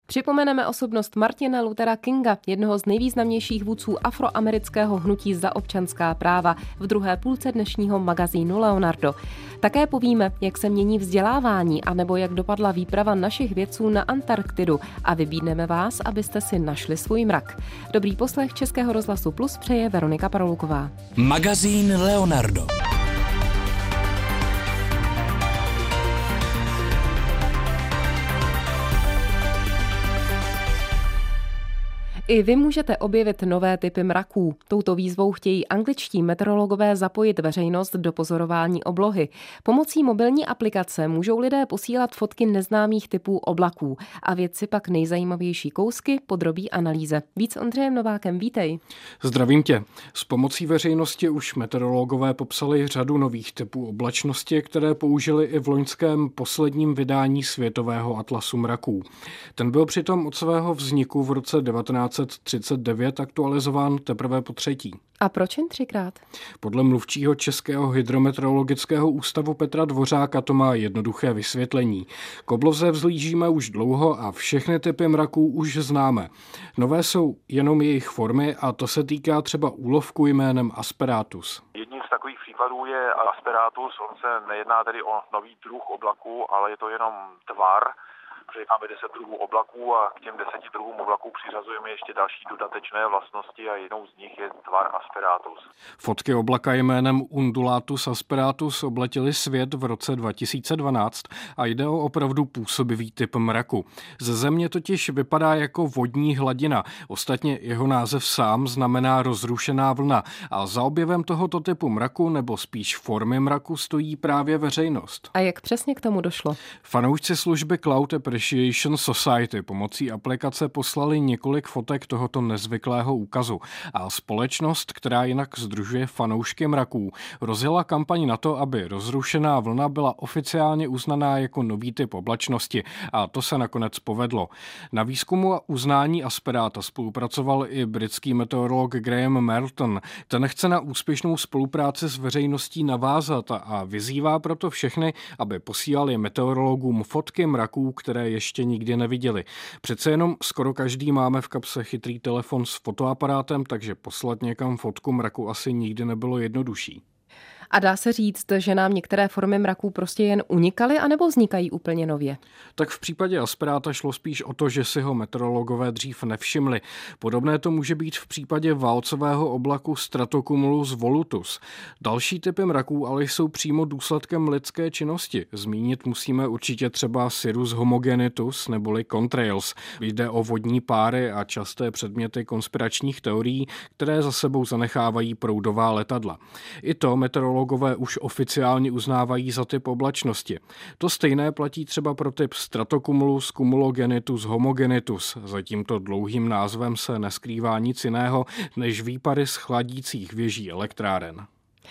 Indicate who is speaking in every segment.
Speaker 1: Připomeneme osobnost Martina Luthera Kinga, jednoho z nejvýznamnějších vůdců afroamerického hnutí za občanská práva, v druhé půlce dnešního magazínu Leonardo. Také povíme, jak se mění vzdělávání anebo jak dopadla výprava našich vědců na Antarktidu a vybídneme vás, abyste si našli svůj mrak. Dobrý poslech Českého rozhlasu Plus přeje Veronika Paroluková.
Speaker 2: Magazín Leonardo.
Speaker 1: I vy můžete objevit nové typy mraků. Touto výzvou chtějí angličtí meteorologové zapojit veřejnost do pozorování oblohy. Pomocí mobilní aplikace můžou lidé posílat fotky neznámých typů oblaků a vědci pak nejzajímavější kousky podrobí analýze. Víc Ondřejem Novákem, vítej.
Speaker 3: Zdravím tě. S pomocí veřejnosti už meteorologové popsali řadu nových typů oblačnosti, které použili i v loňském posledním vydání Světového atlasu mraků. Ten byl přitom od svého vzniku v roce 1939 aktualizován teprve po třetí.
Speaker 1: A proč jen třikrát?
Speaker 3: Podle mluvčího Českého hydrometeorologického ústavu Petra Dvořáka to má jednoduché vysvětlení. K obloze vzhlížíme už dlouho a všechny typy mraků už známe. Nové jsou jenom jejich formy a to se týká třeba úlovku jménem Asperatus.
Speaker 4: Jedním z takových příkladů je Asperatus. On se nejedná tedy o nový druh oblaku, ale je to jenom tvar. Protože máme 10 druhů oblaků a k těm 10 druhům oblaků přiřazujeme ještě další dodatečné vlastnosti a jednou z nich je tvar Asperatus.
Speaker 3: Fotky oblaka jménem Undulatus asperatus obletily svět v roce 2012 a jde o opravdu působivý typ mraku. Ze země totiž vypadá jako vodní hladina. Ostatně jeho název sám znamená rozrušená vlna a za objevem tohoto typu mraku nebo spíš formy mraku stojí právě veřejnost.
Speaker 1: A jak přesně k tomu došlo?
Speaker 3: Fanoušci služby Cloud Appreciation Society pomocí aplikace poslali několik fotek tohoto nezvyklého úkazu a společnost, která jinak sdružuje fanoušky mraků, rozjela kampaň na to, aby rozrušená vlna byla oficiálně uznaná jako nový typ oblačnosti a to se nakonec povedlo. Na výzkumu a uznání Asperata spolupracoval i britský meteorolog Graham Merton. Ten chce na úspěšnou spolupráci s veřejností navázat a vyzývá proto všechny, aby posílali meteorologům fotky mraků, které ještě nikdy neviděli. Přece jenom skoro každý máme v kapse chytrý telefon s fotoaparátem, takže poslat někam fotku mraku asi nikdy nebylo jednodušší.
Speaker 1: A dá se říct, že nám některé formy mraků prostě jen unikaly, anebo vznikají úplně nově?
Speaker 3: Tak v případě Asperáta šlo spíš o to, že si ho meteorologové dřív nevšimli. Podobné to může být v případě válcového oblaku Stratocumulus volutus. Další typy mraků ale jsou přímo důsledkem lidské činnosti. Zmínit musíme určitě třeba Cirrus homogenitus neboli contrails. Jde o vodní páry a časté předměty konspiračních teorií, které za sebou zanechávají proudová letadla. I to meteorologové už oficiálně uznávají za typ oblačnosti. To stejné platí třeba pro typ Stratocumulus cumulogenitus homogenitus. Za tímto dlouhým názvem se neskrývá nic jiného než výpary z chladících věží elektráren.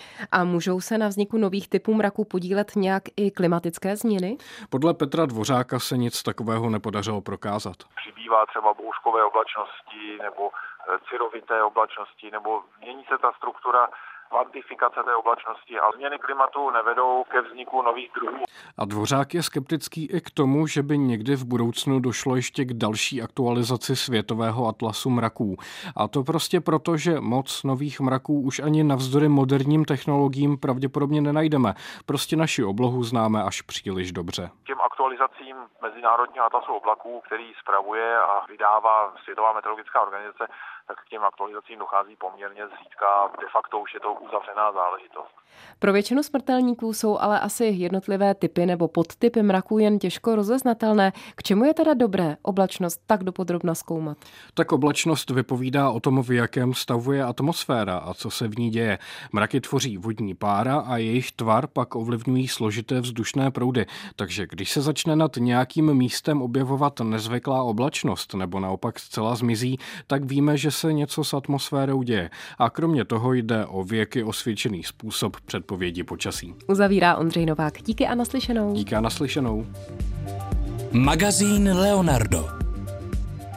Speaker 1: A můžou se na vzniku nových typů mraků podílet nějak i klimatické změny?
Speaker 3: Podle Petra Dvořáka se nic takového nepodařilo prokázat.
Speaker 4: Přibývá třeba bouřkové oblačnosti nebo cirovité oblačnosti, nebo mění se ta struktura kvantifikace té oblačnosti a změny klimatu nevedou ke vzniku nových druhů.
Speaker 3: A Dvořák je skeptický i k tomu, že by někdy v budoucnu došlo ještě k další aktualizaci Světového atlasu mraků. A to prostě proto, že moc nových mraků už ani navzdory moderním technologiím pravděpodobně nenajdeme. Prostě naši oblohu známe až příliš dobře.
Speaker 4: Těm aktualizacím Mezinárodního atlasu oblaků, který spravuje a vydává Světová meteorologická organizace, tak k těm aktualizacím dochází poměrně zřídka. De facto už je to uzavřená záležitost.
Speaker 1: Pro většinu smrtelníků jsou ale asi jednotlivé typy nebo podtypy mraků jen těžko rozeznatelné. K čemu je teda dobré oblačnost tak dopodrobna zkoumat?
Speaker 3: Tak oblačnost vypovídá o tom, v jakém stavu je atmosféra a co se v ní děje. Mraky tvoří vodní pára a jejich tvar pak ovlivňují složité vzdušné proudy. Takže když se začne nad nějakým místem objevovat nezvyklá oblačnost nebo naopak zcela zmizí, tak víme, že se něco s atmosférou děje. A kromě toho jde o věky osvědčený způsob předpovědi počasí.
Speaker 1: Uzavírá Ondřej Novák. Díky a naslyšenou.
Speaker 3: Díky a naslyšenou.
Speaker 2: Magazín Leonardo.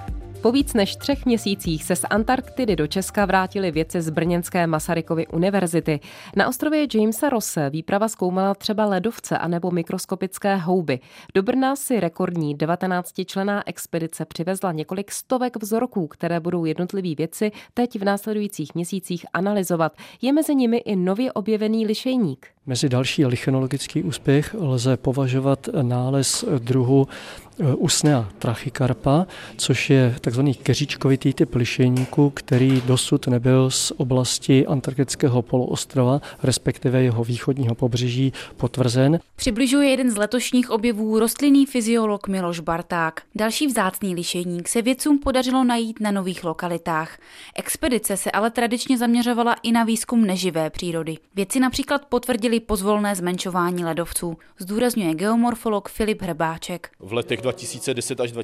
Speaker 1: Po víc než 3 měsících se z Antarktidy do Česka vrátili vědci z brněnské Masarykovy univerzity. Na ostrově Jamesa Rosse výprava zkoumala třeba ledovce anebo mikroskopické houby. Do Brna si rekordní 19členná expedice přivezla několik stovek vzorků, které budou jednotliví vědci teď v následujících měsících analyzovat. Je mezi nimi i nově objevený lišejník.
Speaker 5: Mezi další lichenologický úspěch lze považovat nález druhu Usnea trachycarpa, což je takzvaný keříčkovitý typ lišejníku, který dosud nebyl z oblasti antarktického poloostrova, respektive jeho východního pobřeží, potvrzen.
Speaker 6: Přibližuje jeden z letošních objevů rostlinný fyziolog Miloš Barták. Další vzácný lišejník se vědcům podařilo najít na nových lokalitách. Expedice se ale tradičně zaměřovala i na výzkum neživé přírody. Vědci například potvrdili pozvolné zmenšování ledovců, zdůrazňuje geomorfolog Filip Hrbáček.
Speaker 7: V letech 2010 až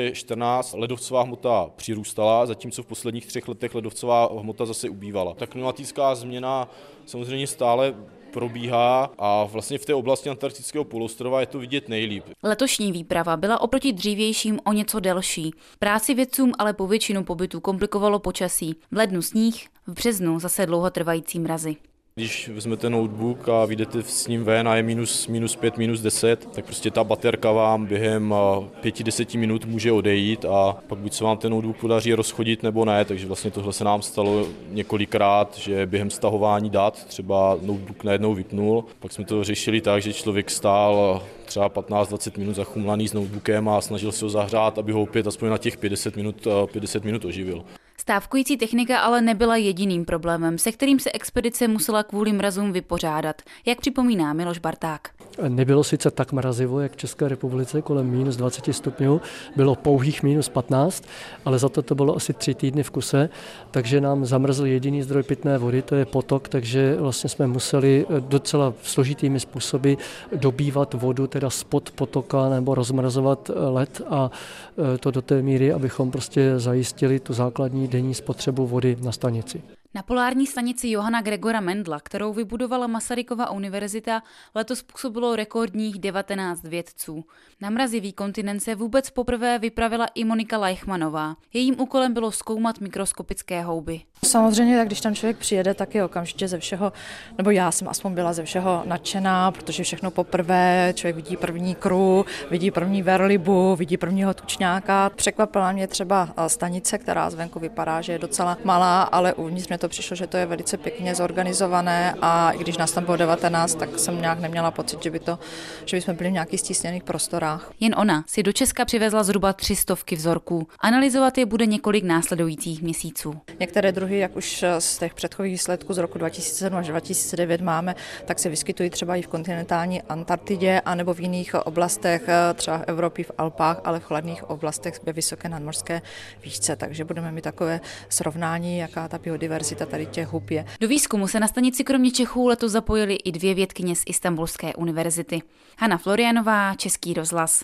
Speaker 7: 2014 ledovcová hmota přirůstala, zatímco v posledních 3 letech ledovcová hmota zase ubývala. Ta klimatická změna samozřejmě stále probíhá a vlastně v té oblasti antarktického poloostrova je to vidět nejlíp.
Speaker 6: Letošní výprava byla oproti dřívějším o něco delší. Práci vědcům ale po většinu pobytu komplikovalo počasí. V lednu sníh, v březnu zase dlouhotrvající mrazy.
Speaker 7: Když vezmete notebook a vyjdete s ním ven a je -5, -10, tak prostě ta baterka vám během 5-10 minut může odejít a pak buď se vám ten notebook podaří rozchodit nebo ne, takže vlastně tohle se nám stalo několikrát, že během stahování dat třeba notebook najednou vypnul, pak jsme to řešili tak, že člověk stál třeba 15-20 minut zachumlaný s notebookem a snažil se ho zahřát, aby ho opět aspoň na těch 50 minut oživil.
Speaker 6: Stávkující technika ale nebyla jediným problémem, se kterým se expedice musela kvůli mrazům vypořádat, jak připomíná Miloš Barták.
Speaker 5: Nebylo sice tak mrazivo, jak v České republice, kolem -20 stupňů, bylo pouhých -15, ale za to bylo asi 3 týdny v kuse, takže nám zamrzl jediný zdroj pitné vody, to je potok, takže vlastně jsme museli docela složitými způsoby dobývat vodu, teda spod potoka nebo rozmrazovat led a to do té míry, abychom prostě zajistili tu základní denní spotřebu vody na stanici.
Speaker 6: Na polární stanici Johana Gregora Mendla, kterou vybudovala Masarykova univerzita, letos působilo rekordních 19 vědců. Na mrazivý kontinent se vůbec poprvé vypravila i Monika Leichmanová. Jejím úkolem bylo zkoumat mikroskopické houby.
Speaker 8: Samozřejmě, tak když tam člověk přijede, tak je okamžitě ze všeho, nebo já jsem aspoň byla ze všeho nadšená, protože všechno poprvé, člověk vidí první kru, vidí první verlibu, vidí prvního tučňáka. Překvapila mě třeba stanice, která zvenku vypadá, že je docela malá, ale uvnitř mě to přišlo, že to je velice pěkně zorganizované a i když nás tam bylo 19, tak jsem nějak neměla pocit, že bychom byli v nějakých stísněných prostorách.
Speaker 6: Jen ona si do Česka přivezla zhruba 300 vzorků. Analyzovat je bude několik následujících měsíců.
Speaker 8: Některé druhy, jak už z těch předchozích výsledků z roku 2007 až 2009 máme, tak se vyskytují třeba i v kontinentální Antarktidě anebo v jiných oblastech, třeba v Evropě, v Alpách, ale v chladných oblastech ve vysoké nadmořské výšce. Takže budeme mít takové srovnání, jaká ta biodiverzita tady těch hub je.
Speaker 6: Do výzkumu se na stanici kromě Čechů letos zapojily i 2 vědkyně z Istanbulské univerzity. Hana Florianová, Český rozhlas.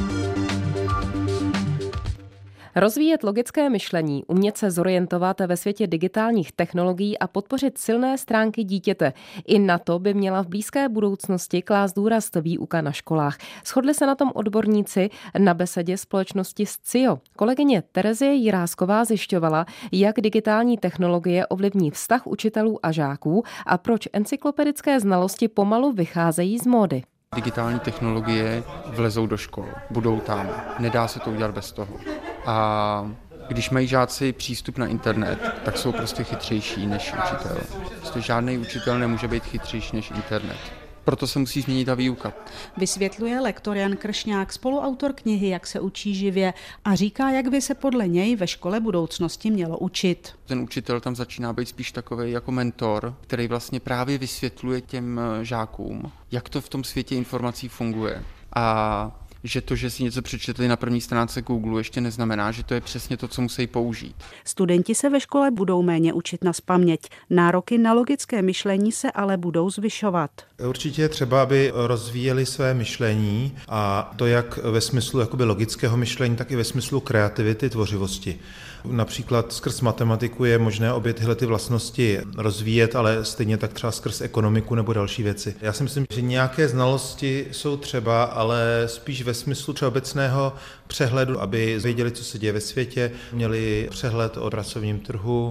Speaker 1: Rozvíjet logické myšlení, umět se zorientovat ve světě digitálních technologií a podpořit silné stránky dítěte. I na to by měla v blízké budoucnosti klást důraz výuka na školách. Shodli se na tom odborníci na besedě společnosti SCIO. Kolegyně Terezie Jirásková zjišťovala, jak digitální technologie ovlivní vztah učitelů a žáků a proč encyklopedické znalosti pomalu vycházejí z módy.
Speaker 9: Digitální technologie vlezou do škol, budou tam, nedá se to udělat bez toho. A když mají žáci přístup na internet, tak jsou prostě chytřejší než učitel. Prostě žádný učitel nemůže být chytřejší než internet. Proto se musí změnit ta výuka.
Speaker 10: Vysvětluje lektor Jan Kršňák, spoluautor knihy Jak se učí živě a říká, jak by se podle něj ve škole budoucnosti mělo učit.
Speaker 9: Ten učitel tam začíná být spíš takový jako mentor, který vlastně právě vysvětluje těm žákům, jak to v tom světě informací funguje. A že to, že si něco přečetli na první stránce Google, ještě neznamená, že to je přesně to, co musí použít.
Speaker 10: Studenti se ve škole budou méně učit nazpaměť. Nároky na logické myšlení se ale budou zvyšovat.
Speaker 11: Určitě je třeba, aby rozvíjeli své myšlení a to jak ve smyslu jakoby logického myšlení, tak i ve smyslu kreativity, tvořivosti. Například skrz matematiku je možné obě tyhle ty vlastnosti rozvíjet, ale stejně tak třeba skrz ekonomiku nebo další věci. Já si myslím, že nějaké znalosti jsou třeba, ale spíš ve smyslu třeba obecného přehledu, aby věděli, co se děje ve světě, měli přehled o pracovním trhu,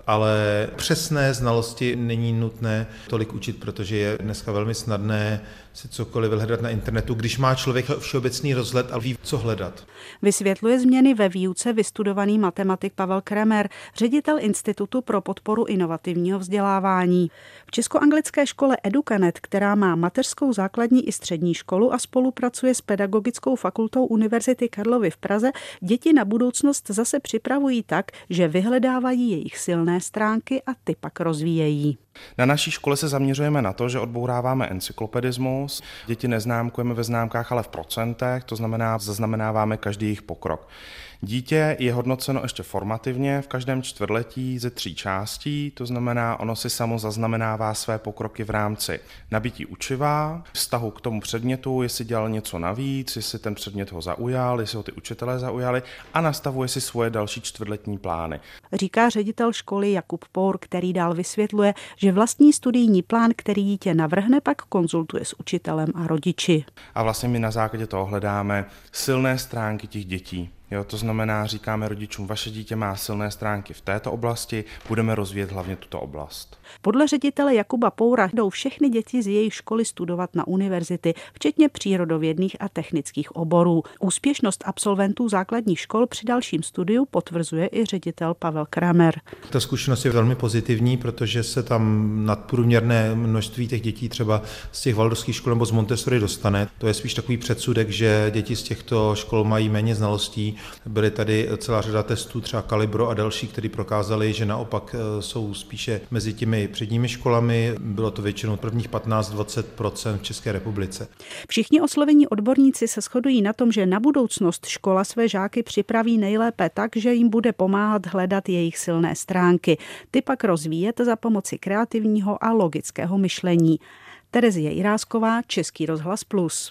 Speaker 11: ale přesné znalosti není nutné tolik učit, protože je dneska velmi snadné si cokoliv vyhledat na internetu, když má člověk všeobecný rozhled a ví, co hledat.
Speaker 10: Vysvětluje změny ve výuce vystudovaný matematik Pavel Kremer, ředitel Institutu pro podporu inovativního vzdělávání. V česko-anglické škole Educanet, která má mateřskou, základní i střední školu a spolupracuje s Pedagogickou fakultou Univerzity Karlovy v Praze, děti na budoucnost zase připravují tak, že vyhledávají jejich silné stránky a ty pak rozvíjejí.
Speaker 12: Na naší škole se zaměřujeme na to, že odbouráváme encyklopedismus. Děti neznámkujeme ve známkách, ale v procentech, to znamená, zaznamenáváme každý jejich pokrok. Dítě je hodnoceno ještě formativně v každém čtvrtletí ze 3 částí, to znamená, ono si samo zaznamenává své pokroky v rámci nabití učiva, vztahu k tomu předmětu, jestli dělal něco navíc, jestli ten předmět ho zaujal, jestli ho ty učitelé zaujali a nastavuje si svoje další čtvrtletní plány.
Speaker 10: Říká ředitel školy Jakub Pour, který dál vysvětluje, že vlastní studijní plán, který dítě navrhne, pak konzultuje s učitelem a rodiči.
Speaker 12: A vlastně my na základě toho hledáme silné stránky těch dětí. Jo, to znamená, říkáme rodičům, vaše dítě má silné stránky v této oblasti, budeme rozvíjet hlavně tuto oblast.
Speaker 10: Podle ředitele Jakuba Poura jdou všechny děti z jejich školy studovat na univerzity, včetně přírodovědných a technických oborů. Úspěšnost absolventů základních škol při dalším studiu potvrzuje i ředitel Pavel Kramer.
Speaker 11: Ta zkušenost je velmi pozitivní, protože se tam nadprůměrné množství těch dětí třeba z těch waldorfských škol nebo z Montessori dostane. To je spíš takový předsudek, že děti z těchto škol mají méně znalostí. Byly tady celá řada testů, třeba Kalibro a další, které prokázali, že naopak jsou spíše mezi těmi předními školami. Bylo to většinou prvních 15-20% v České republice.
Speaker 10: Všichni oslovení odborníci se shodují na tom, že na budoucnost škola své žáky připraví nejlépe tak, že jim bude pomáhat hledat jejich silné stránky. Ty pak rozvíjet za pomoci kreativního a logického myšlení. Terezie Jirásková, Český rozhlas Plus.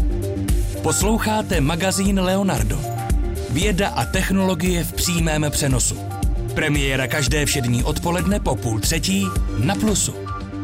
Speaker 2: Posloucháte magazín Leonardo. Věda a technologie v přímém přenosu. Premiéra každé všední odpoledne po 2:30 na Plusu.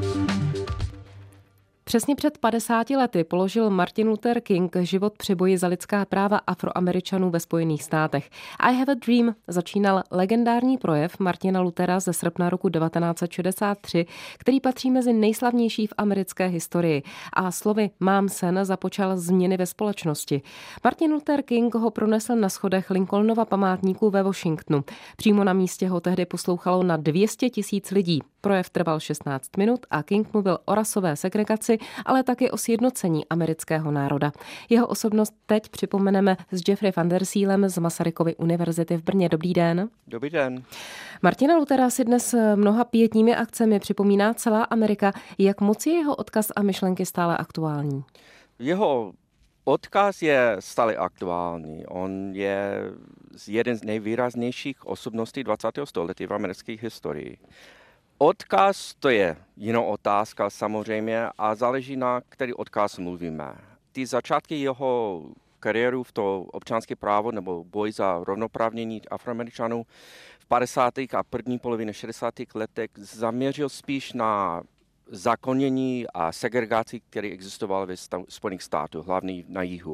Speaker 1: Přesně před 50 lety položil Martin Luther King život při boji za lidská práva Afroameričanů ve Spojených státech. I have a dream začínal legendární projev Martina Luthera ze srpna roku 1963, který patří mezi nejslavnější v americké historii. A slovy mám sen započal změny ve společnosti. Martin Luther King ho pronesl na schodech Lincolnova památníku ve Washingtonu. Přímo na místě ho tehdy poslouchalo na 200 000 lidí. Projev trval 16 minut a King mluvil o rasové segregaci, ale taky o sjednocení amerického národa. Jeho osobnost teď připomeneme s Jeffrey van der Sielem z Masarykovy univerzity v Brně. Dobrý den.
Speaker 13: Dobrý den.
Speaker 1: Martina Luthera si dnes mnoha pietními akcemi připomíná celá Amerika. Jak moc je jeho odkaz a myšlenky stále aktuální?
Speaker 13: Jeho odkaz je stále aktuální. On je jeden z nejvýraznějších osobností 20. století v americké historii. Odkaz to je jiná otázka samozřejmě a záleží na který odkaz mluvíme. Ty začátky jeho kariéru v to občanské právo nebo boj za rovnoprávnění Afroameričanů v 50. a první polovině 60. letech zaměřil spíš na zakonění a segregaci, které existovaly ve Spojených státech, hlavně na jihu.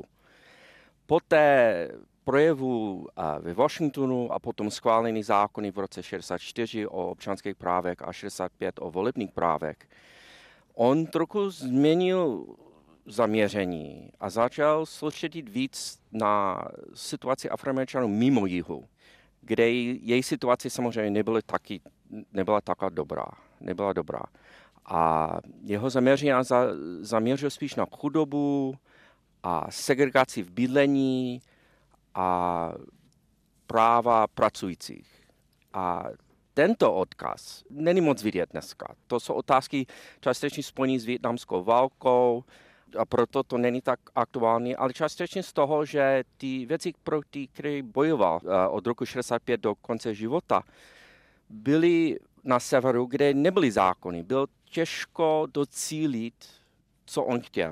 Speaker 13: Poté projevu ve Washingtonu a potom schválený zákony v roce 64 o občanských právech a 65 o volebních právech. On trochu změnil zaměření a začal soustředit víc na situaci Afroameričanů mimo jihu, kde její situace samozřejmě nebyla taká dobrá. A jeho zaměření zaměřil spíš na chudobu a segregaci v bydlení a práva pracujících. A tento odkaz není moc vidět dneska. To jsou otázky částečně spojené s vietnamskou válkou a proto to není tak aktuální, ale částečně z toho, že ty věci, proti které bojoval od roku 65 do konce života, byly na severu, kde nebyly zákony. Bylo těžko docílit, co on chtěl.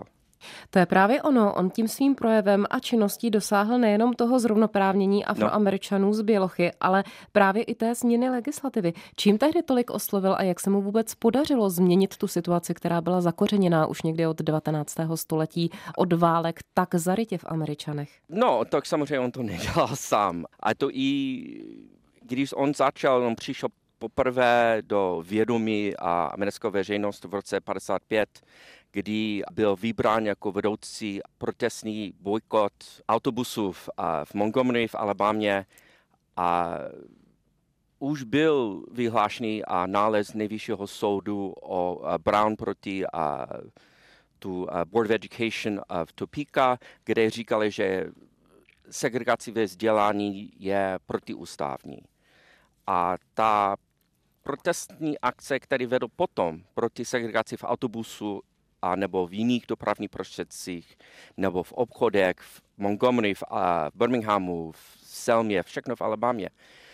Speaker 1: To je právě ono. On tím svým projevem a činností dosáhl nejenom toho zrovnoprávnění Afroameričanů z bělochy, ale právě i té změny legislativy. Čím tehdy tolik oslovil a jak se mu vůbec podařilo změnit tu situaci, která byla zakořeněná už někdy od 19. století, od válek tak zarytě v Američanech?
Speaker 13: No, tak samozřejmě on to nedělal sám. A to i když on přišel poprvé do vědomí a americkou veřejnost v roce 55, kdy byl vybrán jako vedoucí protestní bojkot autobusů v Montgomery v Alabamě a už byl vyhlášený nález Nejvyššího soudu o Brown proti tu Board of Education v Topeka, kde říkali, že segregace ve vzdělání je protiústavní. A ta protestní akce, který vedl potom proti segregaci v autobusu a nebo v jiných dopravních prostředcích, nebo v obchodech, v Montgomery, v Birminghamu, v Selmě, všechno v Alabamě.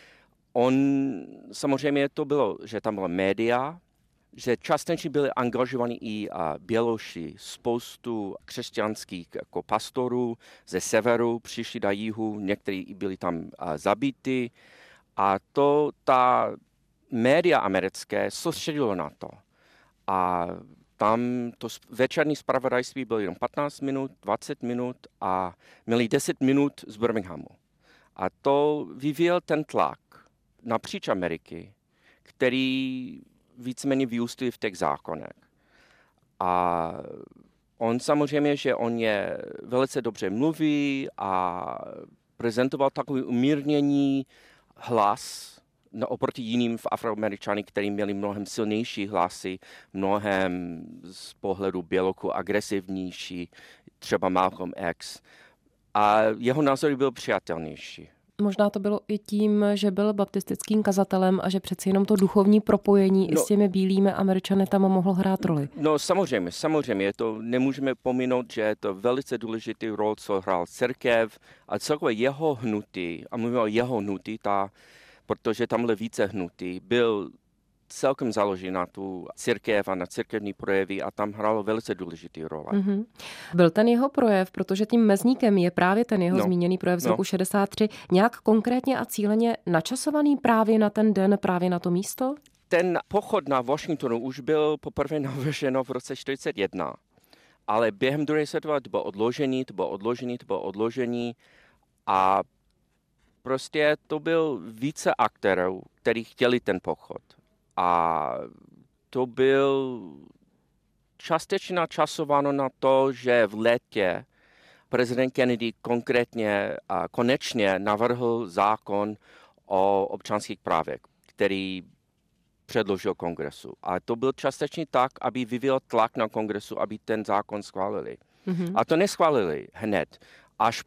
Speaker 13: Samozřejmě to bylo, že tam byla média, že částečně byli angažovaní i Běloši, spoustu křesťanských jako pastorů ze severu přišli do jihu, někteří byli tam zabiti a ta média americké soustředilo na to. A tam to večerní zpravodajství bylo jenom 15 minut, 20 minut a měli 10 minut z Birminghamu. A to vyvíjel ten tlak napříč Ameriky, který víceméně vyústil v těch zákonech. A on samozřejmě, že on je velice dobře mluví a prezentoval takový umírněný hlas oproti jiným Afroameričany, kteří měli mnohem silnější hlasy, mnohem z pohledu běloku agresivnější, třeba Malcolm X. A jeho názor byl přijatelnější.
Speaker 1: Možná to bylo i tím, že byl baptistickým kazatelem a že přeci jenom to duchovní propojení i s těmi bílými Američany tam mohlo hrát roli.
Speaker 13: No samozřejmě, to nemůžeme pominout, že je to velice důležitý rol, co hrál církev a celkově jeho hnutí, a mluvím o jeho hnutí, protože tam bylo více hnutí, byl celkem založen na tu církev a na církevní projevy a tam hrálo velice důležitý roli.
Speaker 1: Mm-hmm. Byl ten jeho projev, protože tím mezníkem je právě ten jeho zmíněný projev z roku 63, nějak konkrétně a cíleně načasovaný právě na ten den, právě na to místo?
Speaker 13: Ten pochod na Washingtonu už byl poprvé navrženo v roce 1941, ale během druhé světové to bylo odložení a prostě to byl více aktérů, kteří chtěli ten pochod. A to byl částečně načasováno na to, že v létě prezident Kennedy konečně navrhl zákon o občanských právech, který předložil kongresu. A to byl částečně tak, aby vyvíjel tlak na kongresu, aby ten zákon schválili. Mm-hmm. A to neschválili hned. Až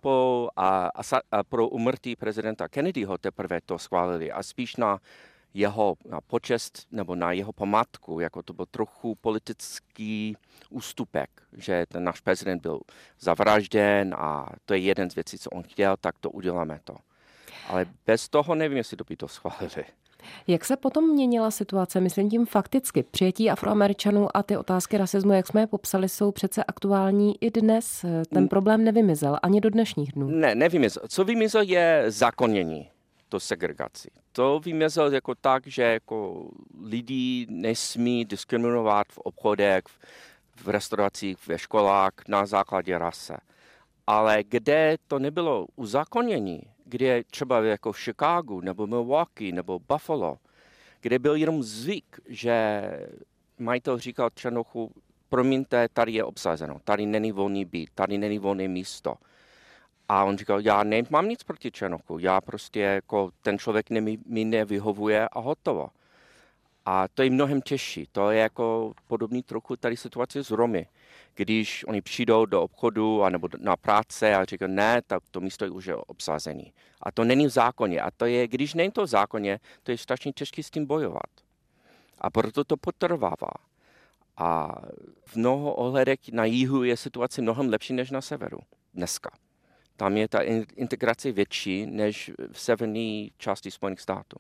Speaker 13: pro úmrtí prezidenta Kennedyho teprve to schválili a spíš na jeho počest nebo na jeho památku, jako to byl trochu politický ústupek, že ten náš prezident byl zavražděn a to je jeden z věcí, co on chtěl, tak to uděláme to. Ale bez toho nevím, jestli by to schválili.
Speaker 1: Jak se potom měnila situace, myslím tím fakticky? Přijetí Afroameričanů a ty otázky rasismu, jak jsme je popsali, jsou přece aktuální i dnes. Ten problém nevymizel ani do dnešních dnů.
Speaker 13: Ne, nevymizel. Co vymizel je zákonění, to segregaci. To vymyslel jako tak, že jako lidi nesmí diskriminovat v obchodech, v restauracích, ve školách na základě rase. Ale kde to nebylo uzákonění, kde třeba jako v Chicagu, nebo Milwaukee, nebo Buffalo, kde byl jenom zvyk, že majitel říkal Černochu, promiňte, tady je obsazeno, tady není volný byt, tady není volné místo. A on říkal, já nemám nic proti Černochu, já prostě jako ten člověk mi nevyhovuje a hotovo. A to je mnohem těžší, to je jako podobný trochu tady situace s Romy. Když oni přijdou do obchodu anebo na práce a říkají, ne, tak to místo je už obsazené. A to není v zákoně. A to je, když není to v zákoně, to je strašně těžké s tím bojovat. A proto to potrvává. A v mnoho ohledech na jihu je situace mnohem lepší než na severu dneska. Tam je ta integrace větší než v severní části Spojených států.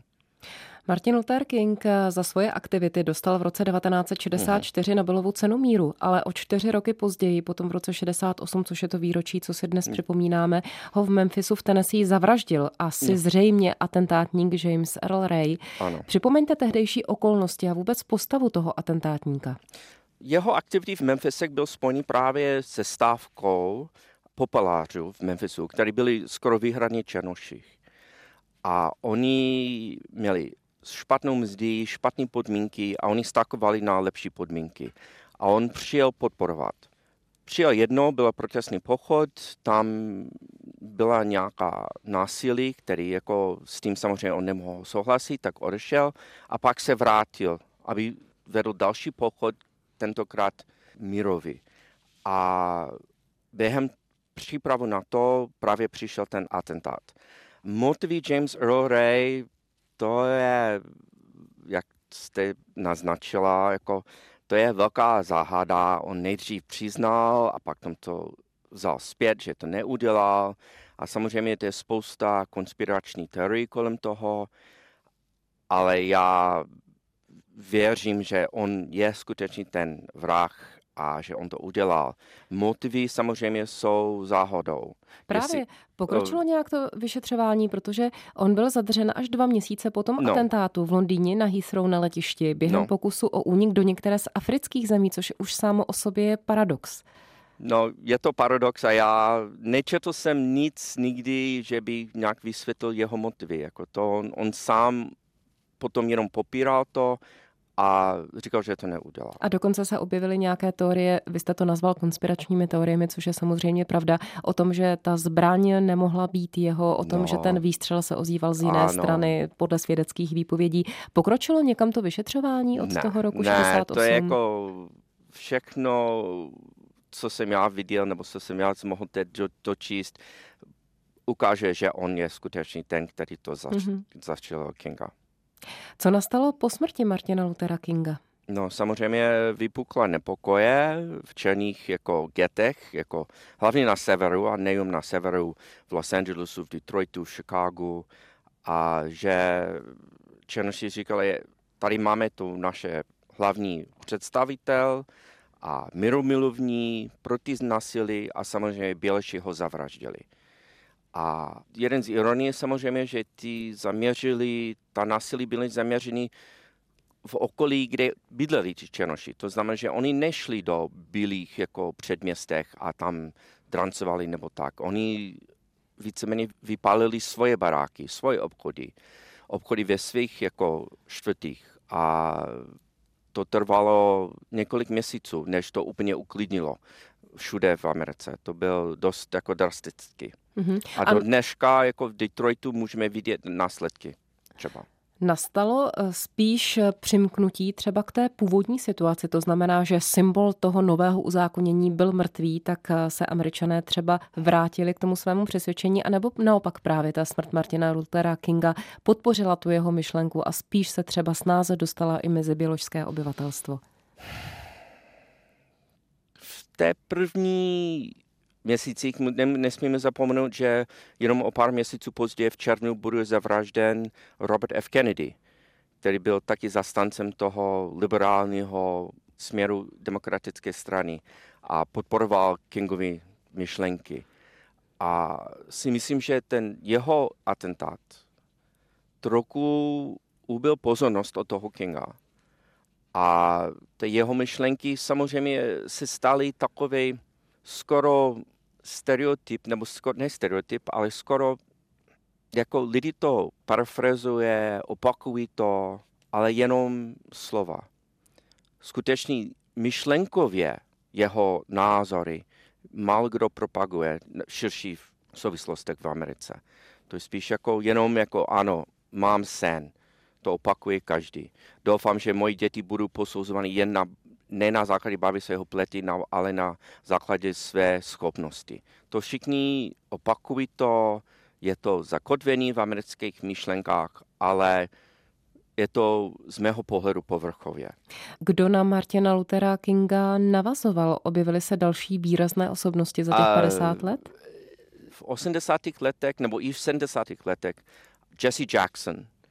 Speaker 1: Martin Luther King za svoje aktivity dostal v roce 1964 Nobelovu cenu míru, ale o 4 roky později, potom v roce 68, což je to výročí, co si dnes připomínáme, ho v Memphisu v Tennessee zavraždil asi zřejmě atentátník James Earl Ray.
Speaker 13: Ano.
Speaker 1: Připomeňte tehdejší okolnosti a vůbec postavu toho atentátníka.
Speaker 13: Jeho aktivity v Memphisech byl spojený právě se stávkou populářů v Memphisu, který byli skoro výhradně černoši. A oni měli špatnou mzdy, špatné podmínky a oni stákovali na lepší podmínky. A on přijel podporovat. Přijel jednou, byl protestní pochod, tam byla nějaká násilí, který jako s tím samozřejmě on nemohl souhlasit, tak odešel a pak se vrátil, aby vedl další pochod, tentokrát mírový. A během přípravu na to právě přišel ten atentát. Motivy James Earl Ray, to je, jak jste naznačila, jako to je velká záhada. On nejdřív přiznal a pak tam to vzal zpět, že to neudělal. A samozřejmě to je spousta konspirační teorií kolem toho, ale já věřím, že on je skutečně ten vrah a že on to udělal. Motivy samozřejmě jsou záhodou.
Speaker 1: Právě pokročilo nějak to vyšetřování, protože on byl zadržen až 2 měsíce po tom atentátu v Londýně na Heathrow na letišti během pokusu o únik do některé z afrických zemí, což už samo o sobě je paradox.
Speaker 13: No, je to paradox a já nečetl jsem nic nikdy, že by nějak vysvětlil jeho motivy. Jako to on sám potom jenom popíral to a říkal, že to neudělal.
Speaker 1: A dokonce se objevily nějaké teorie, vy jste to nazval konspiračními teoriemi, což je samozřejmě pravda, o tom, že ta zbraň nemohla být jeho, o tom, že ten výstřel se ozýval z jiné strany podle svědeckých výpovědí. Pokročilo někam to vyšetřování od toho roku 68?
Speaker 13: Ne, to je jako všechno, co jsem já viděl, nebo co jsem já mohl teď dočíst, ukáže, že on je skutečně ten, který to začal Kinga.
Speaker 1: Co nastalo po smrti Martina Luthera Kinga?
Speaker 13: No, samozřejmě vypukla nepokoje v černých jako getech, jako hlavně na severu a nejen na severu, v Los Angelesu, v Detroitu, v Chicagu, a že černoši říkali, tady máme tu naše hlavní představitel a mírumilovní, proti násilí a samozřejmě běleši ho zavraždili. A jeden z ironie samozřejmě, že ta násilí byly zaměřeny v okolí, kde bydleli ti černoši. To znamená, že oni nešli do bílých jako předměstech a tam drancovali nebo tak. Oni víceméně vypálili svoje baráky, svoje obchody ve svých jako čtvrtích. A to trvalo několik měsíců, než to úplně uklidnilo všude v Americe. To byl dost jako drastický. A do dneška jako v Detroitu můžeme vidět následky třeba.
Speaker 1: Nastalo spíš přimknutí třeba k té původní situaci, to znamená, že symbol toho nového uzákonění byl mrtvý, tak se Američané třeba vrátili k tomu svému přesvědčení, anebo naopak právě ta smrt Martina Luthera Kinga podpořila tu jeho myšlenku a spíš se třeba snáze dostala i mezi běložské obyvatelstvo?
Speaker 13: V té první měsících nesmíme zapomenout, že jenom o pár měsíců později v červnu bude zavražděn Robert F. Kennedy, který byl taky zastancem toho liberálního směru demokratické strany a podporoval Kingovy myšlenky. A si myslím, že ten jeho atentát trochu ubil pozornost od toho Kinga. A ty jeho myšlenky samozřejmě se staly takové skoro stereotyp, nebo ne stereotyp, ale skoro jako lidi to parafrazuje, opakují to, ale jenom slova. Skutečně myšlenkově jeho názory málo kdo propaguje v širších souvislostech v Americe. To je spíš jako jenom jako ano, mám sen. To opakuje každý. Doufám, že moji děti budou posouzovány jen ne na základě barvy svého pleti, ale na základě své schopnosti. To všichni opakují to, je to zakotvené v amerických myšlenkách, ale je to z mého pohledu povrchově.
Speaker 1: Kdo na Martina Luthera Kinga navazoval? Objevily se další výrazné osobnosti za těch 50 let?
Speaker 13: V 80. letech nebo i v 70. letech Jesse Jackson,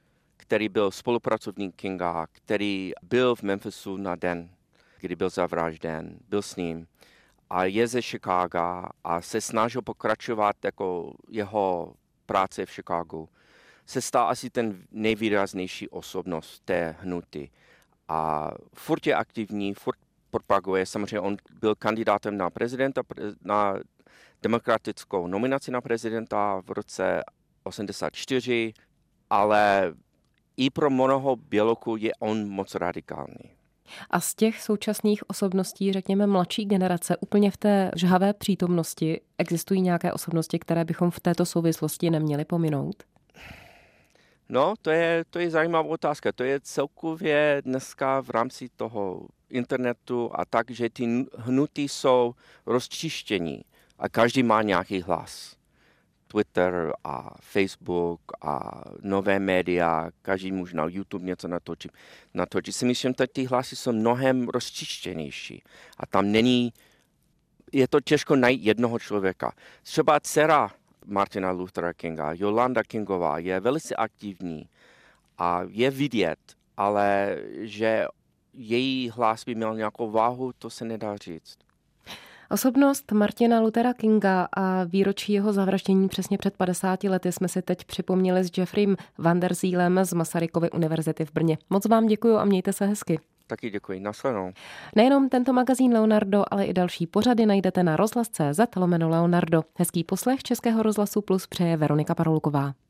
Speaker 13: který byl spolupracovník Kinga, který byl v Memphisu na den, kdy byl zavražděn, byl s ním a je ze Chicaga a se snažil pokračovat jako jeho práce v Chicagu. Se stal asi ten nejvýraznější osobnost té hnutí. A furt je aktivní, furt propaguje. Samozřejmě on byl kandidátem na prezidenta, na demokratickou nominaci na prezidenta v roce 84, ale i pro mnoho Běloků je on moc radikální.
Speaker 1: A z těch současných osobností, řekněme mladší generace, úplně v té žhavé přítomnosti, existují nějaké osobnosti, které bychom v této souvislosti neměli pominout?
Speaker 13: No, to je zajímavá otázka. To je celkově dneska v rámci toho internetu a tak, že ty hnutí jsou rozčištění a každý má nějaký hlas. Twitter a Facebook a nové média, každý může na YouTube něco natočit. Si myslím, že ty hlasy jsou mnohem rozčištěnější a tam je to těžko najít jednoho člověka. Třeba dcera Martina Luthera Kinga, Jolanda Kingová, je velice aktivní a je vidět, ale že její hlas by měl nějakou váhu, to se nedá říct.
Speaker 1: Osobnost Martina Luthera Kinga a výročí jeho zavraždění přesně před 50 lety jsme si teď připomněli s Jeffreym Van der Zielem z Masarykovy univerzity v Brně. Moc vám děkuju a mějte se hezky.
Speaker 13: Taky děkuji, nashledanou.
Speaker 1: Nejenom tento magazín Leonardo, ale i další pořady najdete na rozhlas.cz/Leonardo. Hezký poslech Českého rozhlasu Plus přeje Veronika Parulková.